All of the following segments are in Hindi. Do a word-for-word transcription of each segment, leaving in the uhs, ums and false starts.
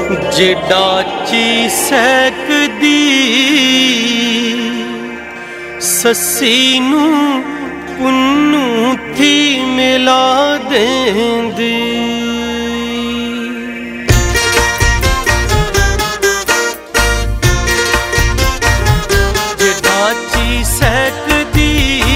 जेडाची सैकदी ससी नू पुन्नू थी मिला देंदी। जेडाची सैकदी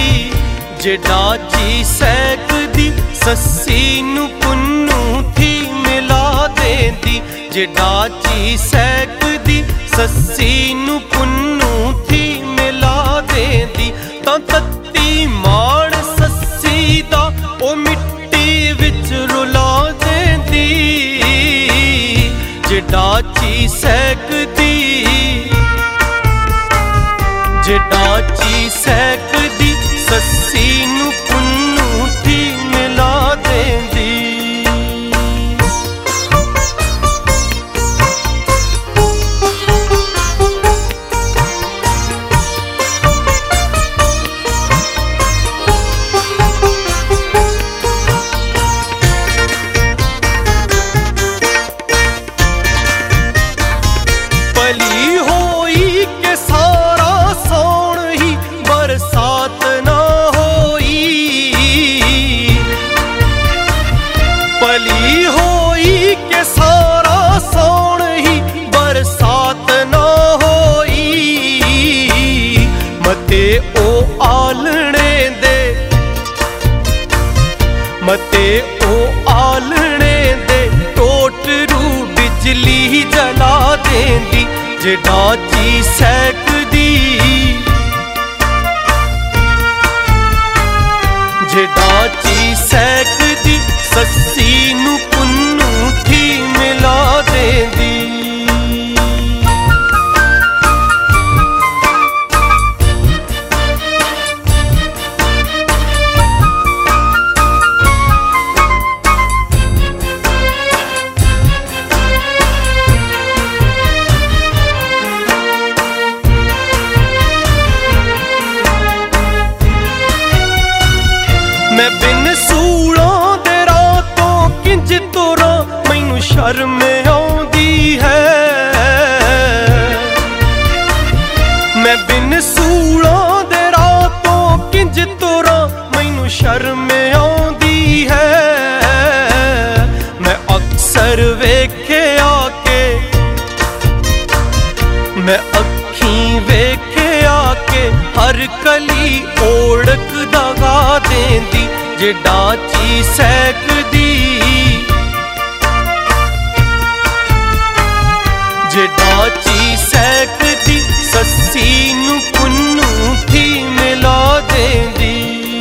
जेडाची सैकदी ससी नू पुन्नू थी मिला देंदी। जेडाची सैकदी ससी नू पुन्नू थी मिला देंदी। तां तत्ती माड़ ससी दा ओ मिट्टी विच रुला देंदी। जेडाची सैकदी जेडाची सैकदी ससी नू पुन्नू थी मिला देंदी। पली होई के सारा सौण ही बरसात ना होई। पली होई के सारा सौण ही बरसात ना होई। मते ओ आलणे दे मते ओ आलणे दे टोटरू बिजली जला देंदी। जेडाची सैकदी जेडाची सैकदी ससी नू पुन्नू थी मिला देंदी। मैं बिन सूलों दे रातों किंज तुरां मैनू शर्म आउंदी है। मैं बिन सूलों दे रातों किंज तुरां मैनू शर्म आउंदी है। मैं अक्सर वेख्या के मैं अखीं वेख्या के हर कली ओढ़क दगा देंदी। जेडाची सैकदी जेडाची सैकदी ससी नू पुन्नू थी मिला देंदी।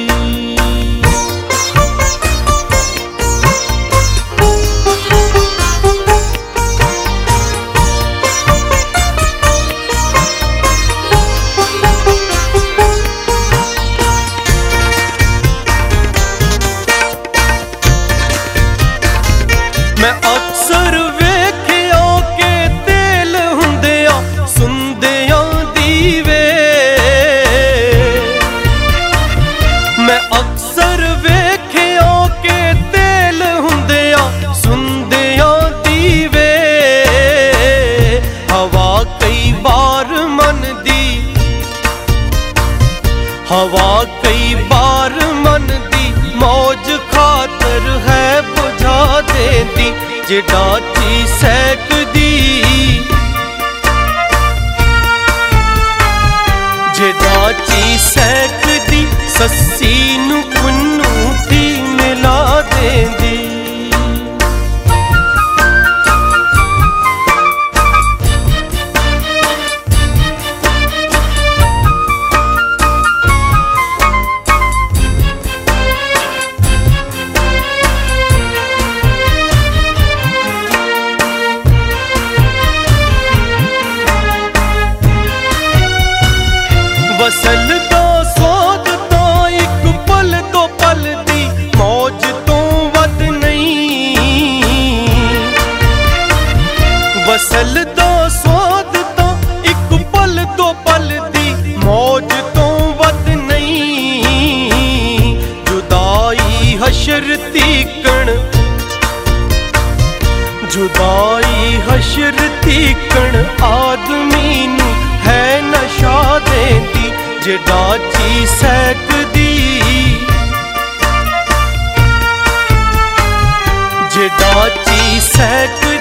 मैं अक्सर वेख्या के तेल हुंदिया सुंदिया दीवे। मैं अक्सर वेख्या के तेल हुंदिया सुंदिया दीवे। हवा कई बार मन दी हवा कई बार मन दी मौज खातर है बुझा देंदी। जेडाची सैकदी जेडाची सैकदी ससी नू पुन्नू थी मिला देंदी। वसल दा स्वाद ता इक पल दो पल दी मौज तो वध नहीं। वसल दा स्वाद ता इक पल दो पल दी मौज तो वध नहीं। जुदाई हशर तीकण जुदाई हशर तीकण आदमी नू है नशा देंदी, जेड़ा जी सकदी जेड़ा जी सकदी